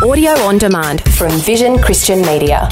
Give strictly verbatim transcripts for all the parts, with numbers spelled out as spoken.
Audio on demand from Vision Christian Media.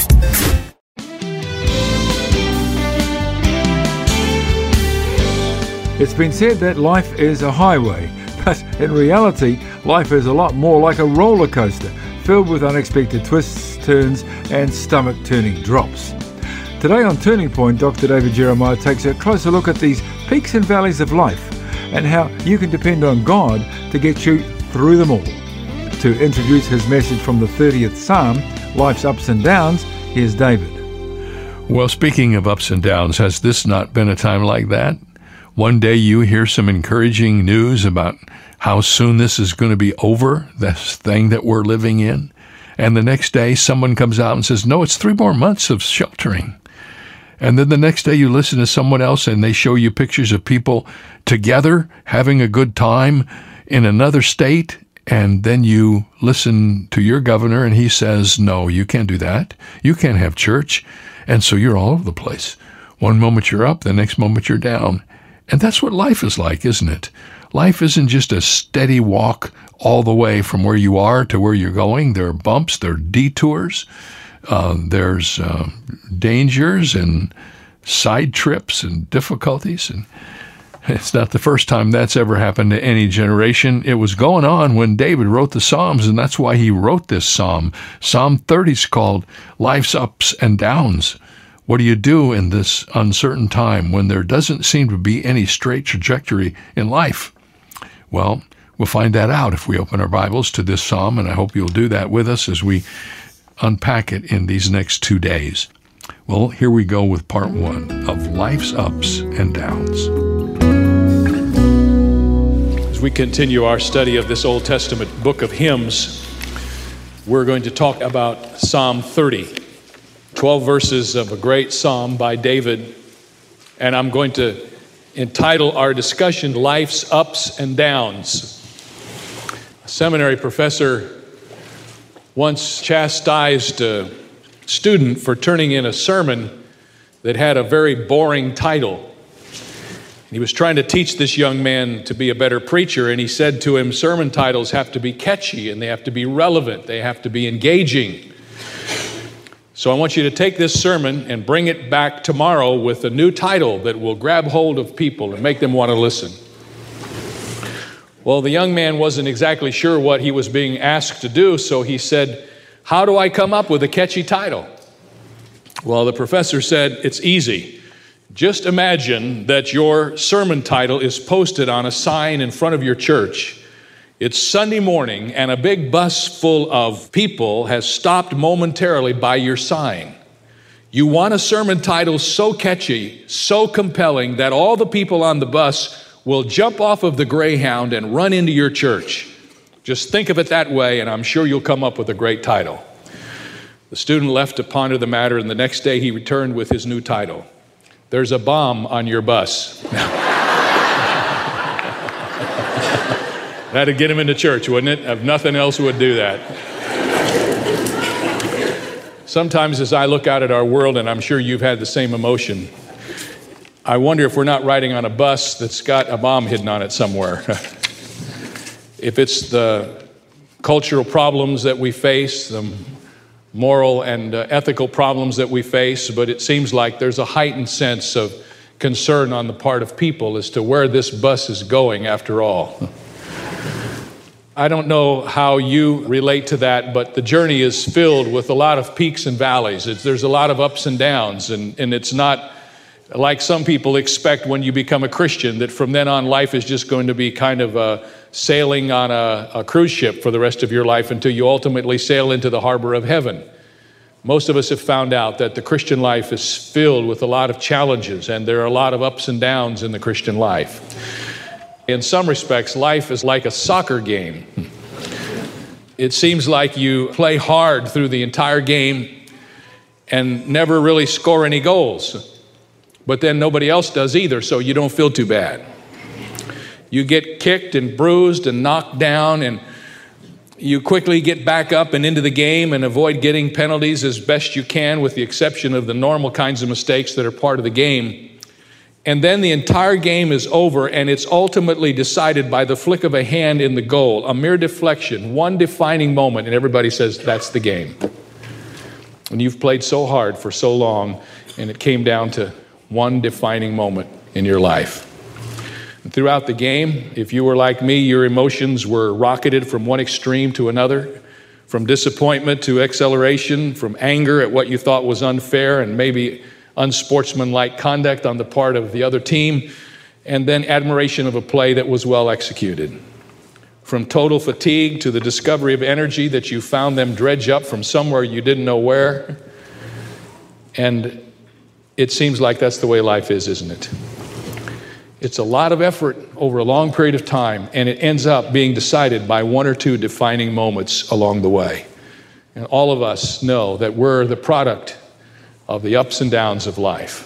It's been said that life is a highway, but in reality, life is a lot more like a roller coaster, filled with unexpected twists, turns, and stomach-turning drops. Today on Turning Point, Doctor David Jeremiah takes a closer look at these peaks and valleys of life and how you can depend on God to get you through them all. To introduce his message from the thirtieth Psalm, Life's Ups and Downs, here's David. Well, speaking of ups and downs, has this not been a time like that? One day you hear some encouraging news about how soon this is going to be over, this thing that we're living in. And the next day someone comes out and says, no, it's three more months of sheltering. And then the next day you listen to someone else and they show you pictures of people together having a good time in another state. And then you listen to your governor and he says, no, you can't do that. You can't have church. And so you're all over the place. One moment you're up, the next moment you're down. And that's what life is like, isn't it? Life isn't just a steady walk all the way from where you are to where you're going. There are bumps, there are detours, uh, there's uh, dangers and side trips and difficulties. And it's not the first time that's ever happened to any generation. It was going on when David wrote the Psalms, and that's why he wrote this psalm. Psalm thirty is called Life's Ups and Downs. What do you do in this uncertain time when there doesn't seem to be any straight trajectory in life? Well, we'll find that out if we open our Bibles to this psalm, and I hope you'll do that with us as we unpack it in these next two days. Well, here we go with part one of Life's Ups and Downs. As we continue our study of this Old Testament book of hymns, we're going to talk about Psalm thirty. twelve verses of a great psalm by David, and I'm going to entitle our discussion, Life's Ups and Downs. A seminary professor once chastised a student for turning in a sermon that had a very boring title. He was trying to teach this young man to be a better preacher, and he said to him, sermon titles have to be catchy, and they have to be relevant, they have to be engaging. So I want you to take this sermon and bring it back tomorrow with a new title that will grab hold of people and make them want to listen. Well, the young man wasn't exactly sure what he was being asked to do, so he said, how do I come up with a catchy title? Well, the professor said, it's easy. Just imagine that your sermon title is posted on a sign in front of your church. It's Sunday morning, and a big bus full of people has stopped momentarily by your sign. You want a sermon title so catchy, so compelling, that all the people on the bus will jump off of the Greyhound and run into your church. Just think of it that way, and I'm sure you'll come up with a great title. The student left to ponder the matter, and the next day he returned with his new title. There's a bomb on your bus. That'd get him into church, wouldn't it? If nothing else would do that. Sometimes as I look out at our world, and I'm sure you've had the same emotion, I wonder if we're not riding on a bus that's got a bomb hidden on it somewhere. If it's the cultural problems that we face, the moral and uh, ethical problems that we face, but it seems like there's a heightened sense of concern on the part of people as to where this bus is going after all. I don't know how you relate to that, but the journey is filled with a lot of peaks and valleys. It's, there's a lot of ups and downs, and, and it's not like some people expect when you become a Christian, that from then on life is just going to be kind of a sailing on a, a cruise ship for the rest of your life until you ultimately sail into the harbor of heaven. Most of us have found out that the Christian life is filled with a lot of challenges, and there are a lot of ups and downs in the Christian life. In some respects, life is like a soccer game. It seems like you play hard through the entire game and never really score any goals. But then nobody else does either, so you don't feel too bad. You get kicked and bruised and knocked down, and you quickly get back up and into the game and avoid getting penalties as best you can, with the exception of the normal kinds of mistakes that are part of the game. And then the entire game is over, and it's ultimately decided by the flick of a hand in the goal, a mere deflection, one defining moment, and everybody says, that's the game. And you've played so hard for so long, and it came down to one defining moment in your life. And throughout the game, if you were like me, your emotions were rocketed from one extreme to another, from disappointment to acceleration, from anger at what you thought was unfair and maybe unsportsmanlike conduct on the part of the other team, and then admiration of a play that was well executed. From total fatigue to the discovery of energy that you found them dredge up from somewhere you didn't know where. And it seems like that's the way life is, isn't it? It's a lot of effort over a long period of time, and it ends up being decided by one or two defining moments along the way. And all of us know that we're the product of the ups and downs of life.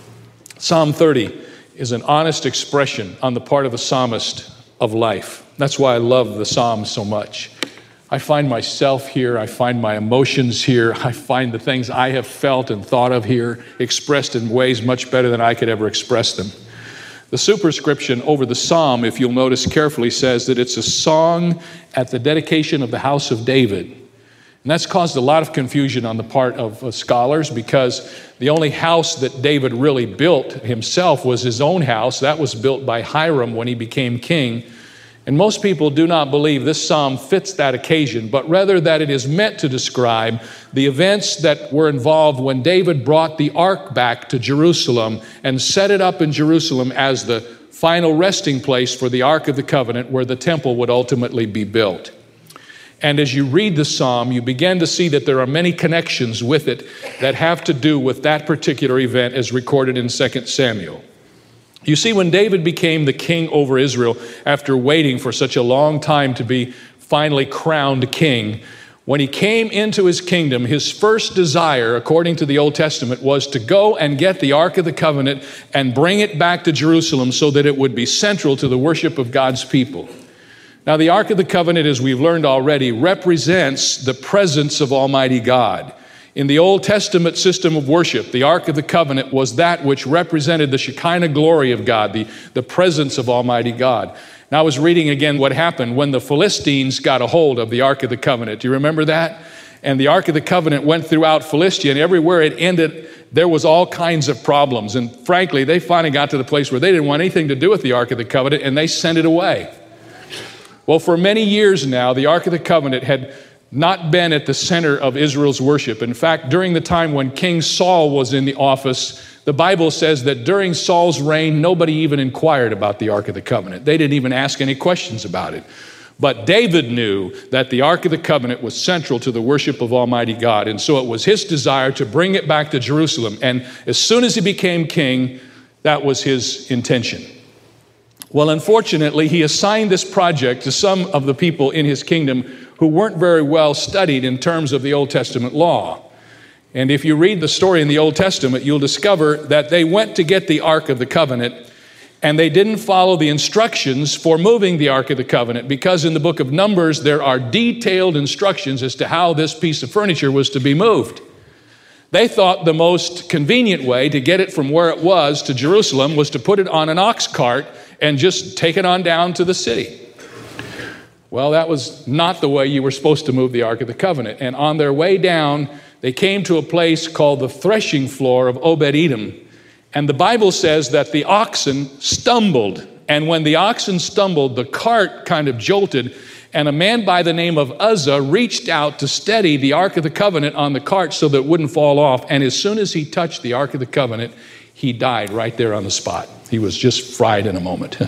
Psalm thirty is an honest expression on the part of the psalmist of life. That's why I love the Psalms so much. I find myself here, I find my emotions here, I find the things I have felt and thought of here expressed in ways much better than I could ever express them. The superscription over the psalm, if you'll notice carefully, says that it's a song at the dedication of the house of David. And that's caused a lot of confusion on the part of uh, scholars, because the only house that David really built himself was his own house. That was built by Hiram when he became king. And most people do not believe this psalm fits that occasion, but rather that it is meant to describe the events that were involved when David brought the ark back to Jerusalem and set it up in Jerusalem as the final resting place for the Ark of the Covenant, where the temple would ultimately be built. And as you read the psalm, you begin to see that there are many connections with it that have to do with that particular event as recorded in Second Samuel. You see, when David became the king over Israel, after waiting for such a long time to be finally crowned king, when he came into his kingdom, his first desire, according to the Old Testament, was to go and get the Ark of the Covenant and bring it back to Jerusalem so that it would be central to the worship of God's people. Now, the Ark of the Covenant, as we've learned already, represents the presence of Almighty God. In the Old Testament system of worship, the Ark of the Covenant was that which represented the Shekinah glory of God, the, the presence of Almighty God. Now, I was reading again what happened when the Philistines got a hold of the Ark of the Covenant. Do you remember that? And the Ark of the Covenant went throughout Philistia, and everywhere it ended, there was all kinds of problems. And frankly, they finally got to the place where they didn't want anything to do with the Ark of the Covenant, and they sent it away. Well, for many years now, the Ark of the Covenant had not been at the center of Israel's worship. In fact, during the time when King Saul was in the office, the Bible says that during Saul's reign, nobody even inquired about the Ark of the Covenant. They didn't even ask any questions about it. But David knew that the Ark of the Covenant was central to the worship of Almighty God, and so it was his desire to bring it back to Jerusalem. And as soon as he became king, that was his intention. Well, unfortunately, he assigned this project to some of the people in his kingdom who weren't very well studied in terms of the Old Testament law. And if you read the story in the Old Testament, you'll discover that they went to get the Ark of the Covenant, and they didn't follow the instructions for moving the Ark of the Covenant, because in the book of Numbers, there are detailed instructions as to how this piece of furniture was to be moved. They thought the most convenient way to get it from where it was to Jerusalem was to put it on an ox cart and just take it on down to the city. Well, that was not the way you were supposed to move the Ark of the Covenant. And on their way down, they came to a place called the threshing floor of Obed-Edom. And the Bible says that the oxen stumbled. And when the oxen stumbled, the cart kind of jolted. And a man by the name of Uzzah reached out to steady the Ark of the Covenant on the cart so that it wouldn't fall off. And as soon as he touched the Ark of the Covenant, he died right there on the spot. He was just fried in a moment.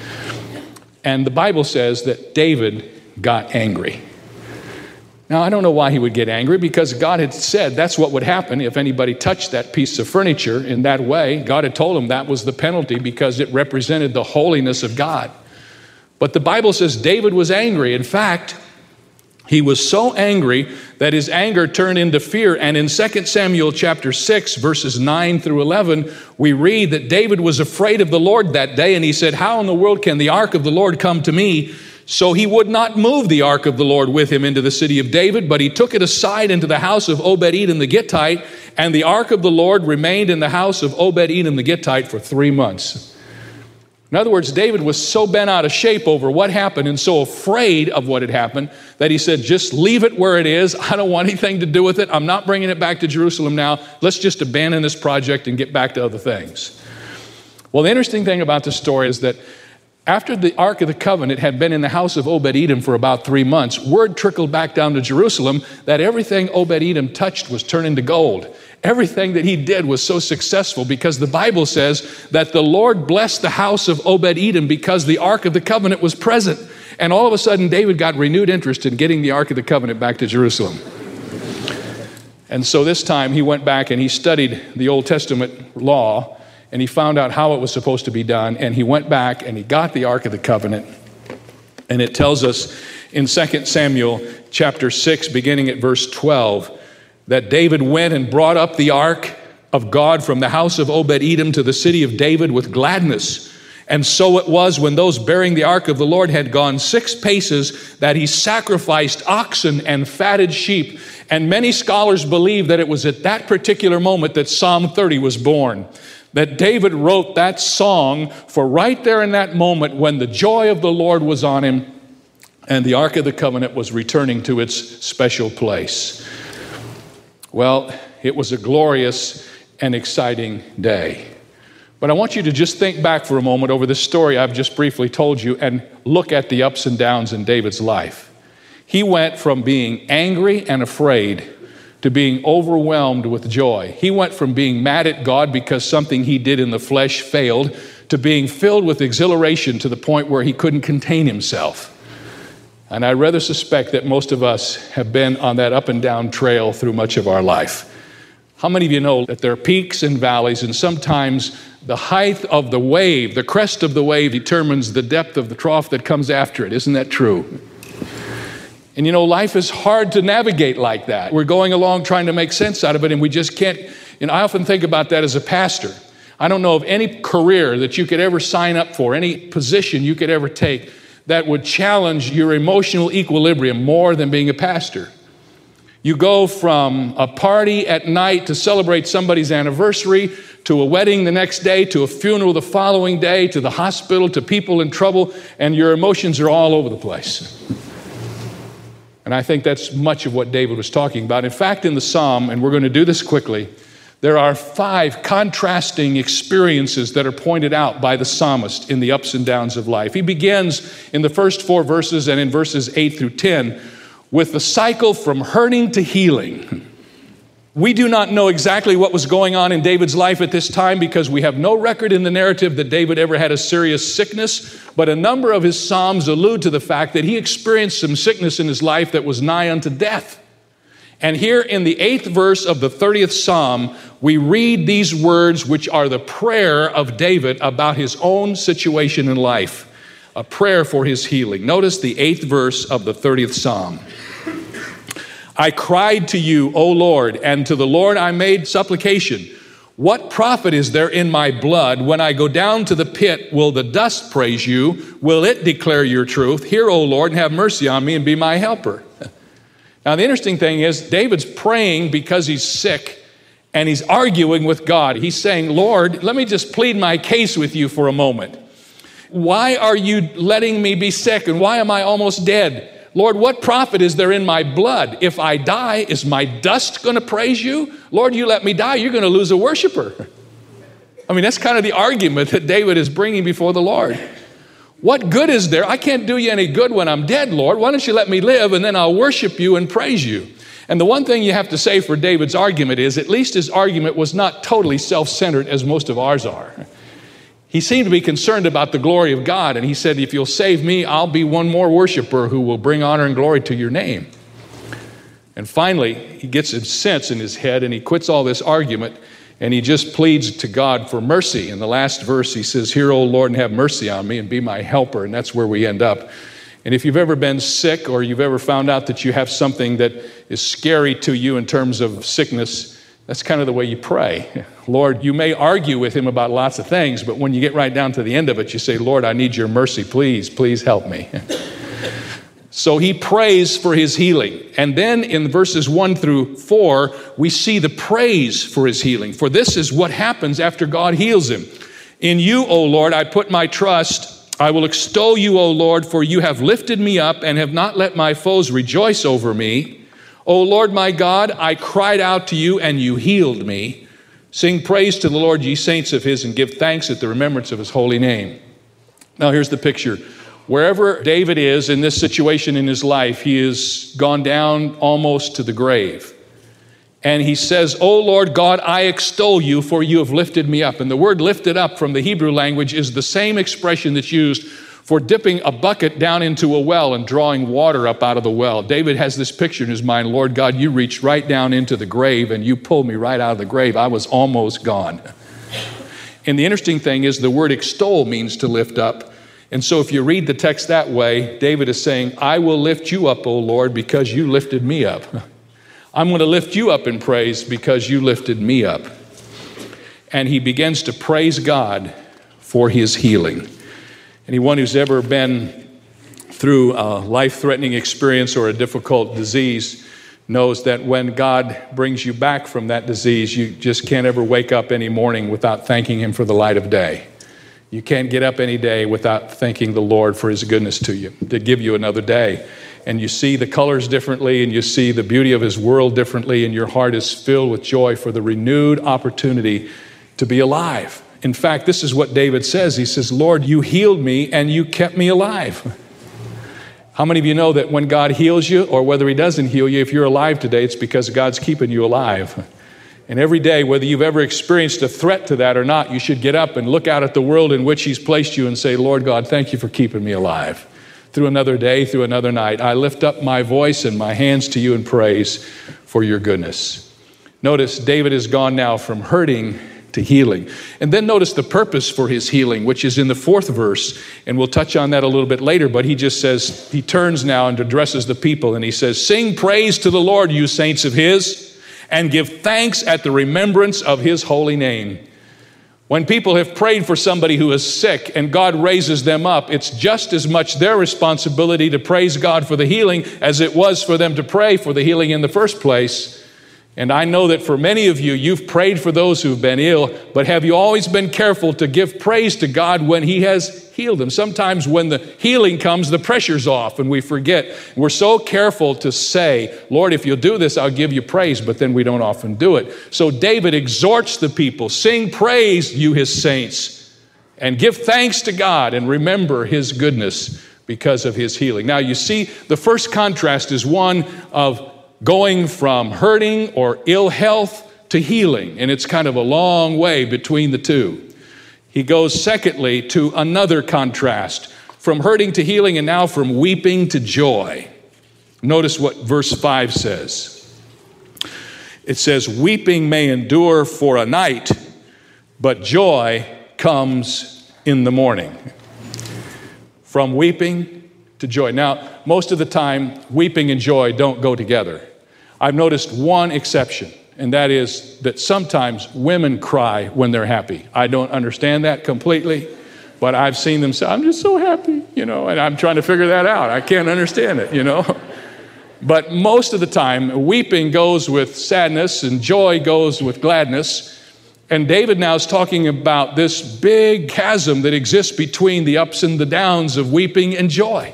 And the Bible says that David got angry. Now, I don't know why he would get angry, because God had said that's what would happen if anybody touched that piece of furniture in that way. God had told him that was the penalty because it represented the holiness of God. But the Bible says David was angry. In fact, he was so angry that his anger turned into fear. And in Second Samuel chapter six, verses nine through eleven, we read that David was afraid of the Lord that day. And he said, "How in the world can the ark of the Lord come to me So he would not move the ark of the Lord with him into the city of David, but he took it aside into the house of Obed-Edom the Gittite, and the ark of the Lord remained in the house of Obed-Edom the Gittite for three months. In other words, David was so bent out of shape over what happened and so afraid of what had happened that he said, just leave it where it is. I don't want anything to do with it. I'm not bringing it back to Jerusalem now. Let's just abandon this project and get back to other things. Well, the interesting thing about this story is that after the Ark of the Covenant had been in the house of Obed-Edom for about three months, word trickled back down to Jerusalem that everything Obed-Edom touched was turned into gold. Everything that he did was so successful because the Bible says that the Lord blessed the house of Obed-Edom because the Ark of the Covenant was present. And all of a sudden, David got renewed interest in getting the Ark of the Covenant back to Jerusalem. And so this time he went back and he studied the Old Testament law, and he found out how it was supposed to be done, and he went back and he got the Ark of the Covenant. And it tells us in Second Samuel chapter six, beginning at verse twelve, that David went and brought up the ark of God from the house of Obed-Edom to the city of David with gladness. And so it was when those bearing the ark of the Lord had gone six paces that he sacrificed oxen and fatted sheep. And many scholars believe that it was at that particular moment that Psalm thirty was born. That David wrote that song for right there in that moment when the joy of the Lord was on him and the Ark of the Covenant was returning to its special place. Well, it was a glorious and exciting day. But I want you to just think back for a moment over this story I've just briefly told you and look at the ups and downs in David's life. He went from being angry and afraid to being overwhelmed with joy. He went from being mad at God because something he did in the flesh failed to being filled with exhilaration to the point where he couldn't contain himself. And I rather suspect that most of us have been on that up and down trail through much of our life. How many of you know that there are peaks and valleys, and sometimes the height of the wave, the crest of the wave, determines the depth of the trough that comes after it? Isn't that true? And you know, life is hard to navigate like that. We're going along trying to make sense out of it, and we just can't. And I often think about that as a pastor. I don't know of any career that you could ever sign up for, any position you could ever take that would challenge your emotional equilibrium more than being a pastor. You go from a party at night to celebrate somebody's anniversary, to a wedding the next day, to a funeral the following day, to the hospital, to people in trouble, and your emotions are all over the place. And I think that's much of what David was talking about. In fact, in the Psalm, and we're going to do this quickly, there are five contrasting experiences that are pointed out by the psalmist in the ups and downs of life. He begins in the first four verses and in verses eight through ten with the cycle from hurting to healing. We do not know exactly what was going on in David's life at this time because we have no record in the narrative that David ever had a serious sickness, but a number of his psalms allude to the fact that he experienced some sickness in his life that was nigh unto death. And here in the eighth verse of the thirtieth Psalm, we read these words which are the prayer of David about his own situation in life, a prayer for his healing. Notice the eighth verse of the thirtieth Psalm. I cried to you, O Lord, and to the Lord I made supplication. What profit is there in my blood? When I go down to the pit, will the dust praise you? Will it declare your truth? Hear, O Lord, and have mercy on me and be my helper. Now, the interesting thing is David's praying because he's sick and he's arguing with God. He's saying, Lord, let me just plead my case with you for a moment. Why are you letting me be sick, and why am I almost dead? Lord, what profit is there in my blood? If I die, is my dust going to praise you? Lord, you let me die, you're going to lose a worshiper. I mean, that's kind of the argument that David is bringing before the Lord. What good is there? I can't do you any good when I'm dead, Lord. Why don't you let me live, and then I'll worship you and praise you? And the one thing you have to say for David's argument is at least his argument was not totally self-centered as most of ours are. He seemed to be concerned about the glory of God, and he said, if you'll save me, I'll be one more worshiper who will bring honor and glory to your name. And finally, he gets a sense in his head, and he quits all this argument, and he just pleads to God for mercy. In the last verse, he says, hear, O Lord, and have mercy on me and be my helper. And that's where we end up. And if you've ever been sick, or you've ever found out that you have something that is scary to you in terms of sickness, that's kind of the way you pray. Lord, you may argue with him about lots of things, but when you get right down to the end of it, you say, Lord, I need your mercy. Please, please help me. So he prays for his healing. And then in verses one through four, we see the praise for his healing. For this is what happens after God heals him. In you, O Lord, I put my trust. I will extol you, O Lord, for you have lifted me up and have not let my foes rejoice over me. O Lord my God, I cried out to you and you healed me. Sing praise to the Lord, ye saints of his, and give thanks at the remembrance of his holy name. Now here's the picture. Wherever David is in this situation in his life, he has gone down almost to the grave. And he says, O Lord God, I extol you, for you have lifted me up. And the word lifted up from the Hebrew language is the same expression that's used for dipping a bucket down into a well and drawing water up out of the well. David has this picture in his mind, Lord God, you reached right down into the grave and you pulled me right out of the grave. I was almost gone. And the interesting thing is the word extol means to lift up. And so if you read the text that way, David is saying, I will lift you up, O Lord, because you lifted me up. I'm going to lift you up in praise because you lifted me up. And he begins to praise God for his healing. Anyone who's ever been through a life-threatening experience or a difficult disease knows that when God brings you back from that disease, you just can't ever wake up any morning without thanking him for the light of day. You can't get up any day without thanking the Lord for his goodness to you, to give you another day. And you see the colors differently, and you see the beauty of his world differently, and your heart is filled with joy for the renewed opportunity to be alive. In fact, this is what David says. He says, Lord, you healed me and you kept me alive. How many of you know that when God heals you, or whether he doesn't heal you, if you're alive today, it's because God's keeping you alive. And every day, whether you've ever experienced a threat to that or not, you should get up and look out at the world in which he's placed you and say, Lord God, thank you for keeping me alive. Through another day, through another night, I lift up my voice and my hands to you in praise for your goodness. Notice David has gone now from hurting to healing. And then notice the purpose for his healing, which is in the fourth verse. And we'll touch on that a little bit later, but he just says, he turns now and addresses the people and he says, sing praise to the Lord, you saints of his, and give thanks at the remembrance of his holy name. When people have prayed for somebody who is sick and God raises them up, it's just as much their responsibility to praise God for the healing as it was for them to pray for the healing in the first place. And I know that for many of you, you've prayed for those who've been ill, but have you always been careful to give praise to God when he has healed them? Sometimes when the healing comes, the pressure's off and we forget. We're so careful to say, Lord, if you'll do this, I'll give you praise, but then we don't often do it. So David exhorts the people, sing praise, you his saints, and give thanks to God and remember his goodness because of his healing. Now you see, the first contrast is one of going from hurting or ill health to healing, and it's kind of a long way between the two. He goes, secondly, to another contrast, from hurting to healing, and now from weeping to joy. Notice what verse five says. It says, weeping may endure for a night, but joy comes in the morning. From weeping to joy. Now, most of the time, weeping and joy don't go together. I've noticed one exception, and that is that sometimes women cry when they're happy. I don't understand that completely, but I've seen them say, I'm just so happy, you know, and I'm trying to figure that out. I can't understand it, you know. But most of the time, weeping goes with sadness and joy goes with gladness. And David now is talking about this big chasm that exists between the ups and the downs of weeping and joy.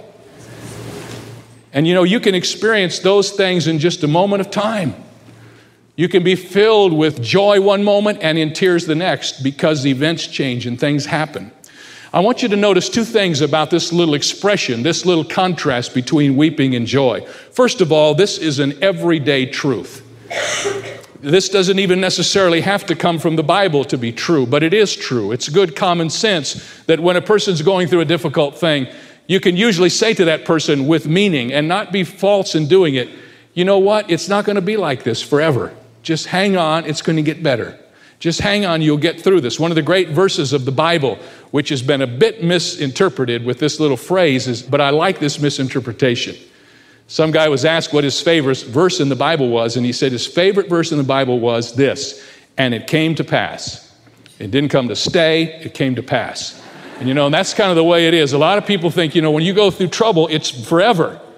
And you know, you can experience those things in just a moment of time. You can be filled with joy one moment and in tears the next because events change and things happen. I want you to notice two things about this little expression, this little contrast between weeping and joy. First of all, this is an everyday truth. This doesn't even necessarily have to come from the Bible to be true, but it is true. It's good common sense that when a person's going through a difficult thing, you can usually say to that person with meaning and not be false in doing it, you know what? It's not going to be like this forever. Just hang on. It's going to get better. Just hang on. You'll get through this. One of the great verses of the Bible, which has been a bit misinterpreted with this little phrase, is, but I like this misinterpretation. Some guy was asked what his favorite verse in the Bible was, and he said his favorite verse in the Bible was this, and it came to pass. It didn't come to stay. It came to pass. And you know, and that's kind of the way it is. A lot of people think, you know, when you go through trouble, it's forever.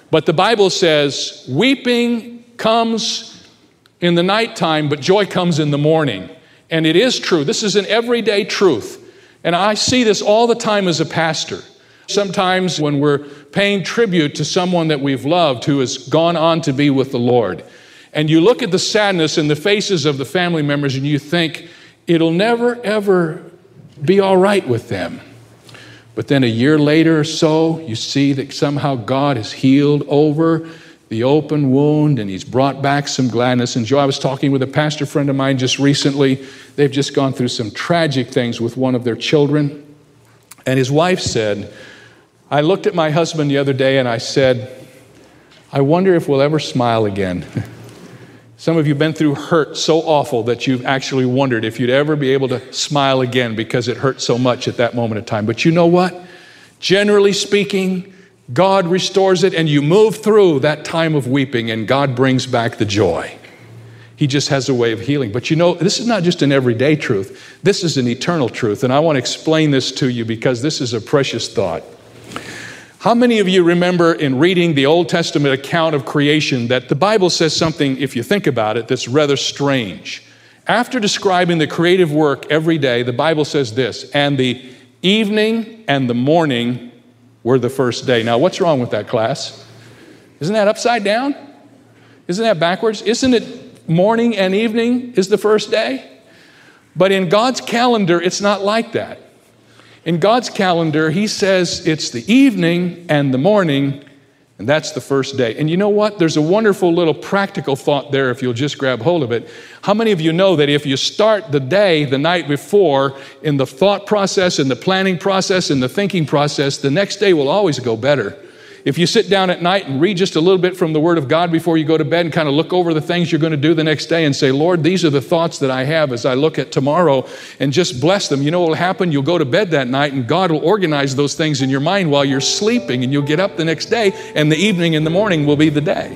But the Bible says, weeping comes in the nighttime, but joy comes in the morning. And it is true. This is an everyday truth. And I see this all the time as a pastor. Sometimes when we're paying tribute to someone that we've loved who has gone on to be with the Lord, and you look at the sadness in the faces of the family members and you think, it'll never, ever be all right with them. But then a year later or so, you see that somehow God has healed over the open wound and he's brought back some gladness and joy. I was talking with a pastor friend of mine just recently. They've just gone through some tragic things with one of their children. And his wife said, I looked at my husband the other day and I said, I wonder if we'll ever smile again. Some of you have been through hurt so awful that you've actually wondered if you'd ever be able to smile again because it hurt so much at that moment of time. But you know what? Generally speaking, God restores it and you move through that time of weeping and God brings back the joy. He just has a way of healing. But you know, this is not just an everyday truth. This is an eternal truth. And I want to explain this to you because this is a precious thought. How many of you remember in reading the Old Testament account of creation that the Bible says something, if you think about it, that's rather strange? After describing the creative work every day, the Bible says this, and the evening and the morning were the first day. Now, what's wrong with that, class? Isn't that upside down? Isn't that backwards? Isn't it morning and evening is the first day? But in God's calendar, it's not like that. In God's calendar, he says it's the evening and the morning, and that's the first day. And you know what? There's a wonderful little practical thought there if you'll just grab hold of it. How many of you know that if you start the day the night before in the thought process, in the planning process, in the thinking process, the next day will always go better? If you sit down at night and read just a little bit from the Word of God before you go to bed and kind of look over the things you're going to do the next day and say, Lord, these are the thoughts that I have as I look at tomorrow, and just bless them. You know what will happen? You'll go to bed that night and God will organize those things in your mind while you're sleeping, and you'll get up the next day and the evening and the morning will be the day.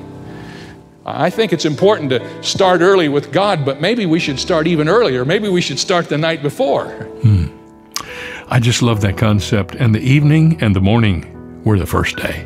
I think it's important to start early with God, but maybe we should start even earlier. Maybe we should start the night before. Hmm. I just love that concept. And the evening and the morning were the first day.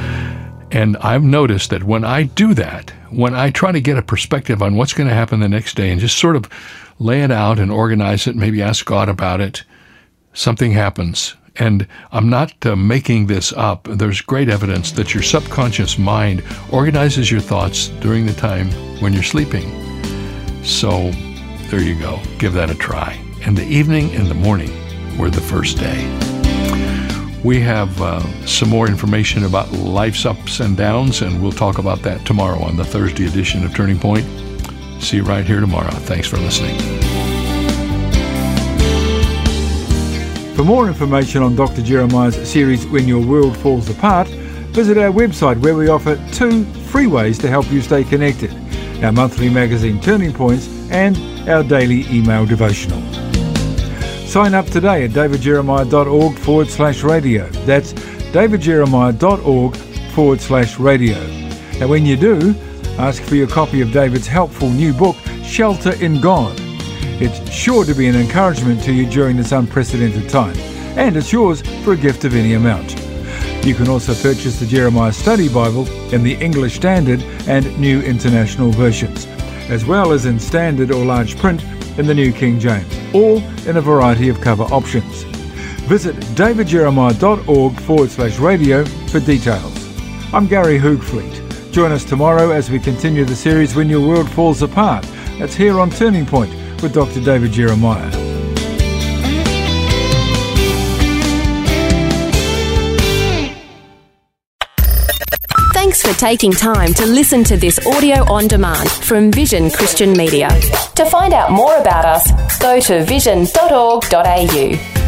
And I've noticed that when I do that, when I try to get a perspective on what's going to happen the next day and just sort of lay it out and organize it, maybe ask God about it, something happens. And I'm not uh, making this up. There's great evidence that your subconscious mind organizes your thoughts during the time when you're sleeping. So there you go. Give that a try. And the evening and the morning were the first day. We have uh, some more information about life's ups and downs, and we'll talk about that tomorrow on the Thursday edition of Turning Point. See you right here tomorrow. Thanks for listening. For more information on Doctor Jeremiah's series, When Your World Falls Apart, visit our website where we offer two free ways to help you stay connected: our monthly magazine Turning Points and our daily email devotional. Sign up today at davidjeremiah.org forward slash radio. That's davidjeremiah.org forward slash radio. Now when you do, ask for your copy of David's helpful new book, Shelter in God. It's sure to be an encouragement to you during this unprecedented time, and it's yours for a gift of any amount. You can also purchase the Jeremiah Study Bible in the English Standard and New International versions, as well as in standard or large print in the New King James, all in a variety of cover options. Visit davidjeremiah.org forward slash radio for details. I'm Gary Hoogfleet. Join us tomorrow as we continue the series When Your World Falls Apart. That's here on Turning Point with Doctor David Jeremiah. Thanks for taking time to listen to this audio on demand from Vision Christian Media. To find out more about us, go to vision dot org dot a u.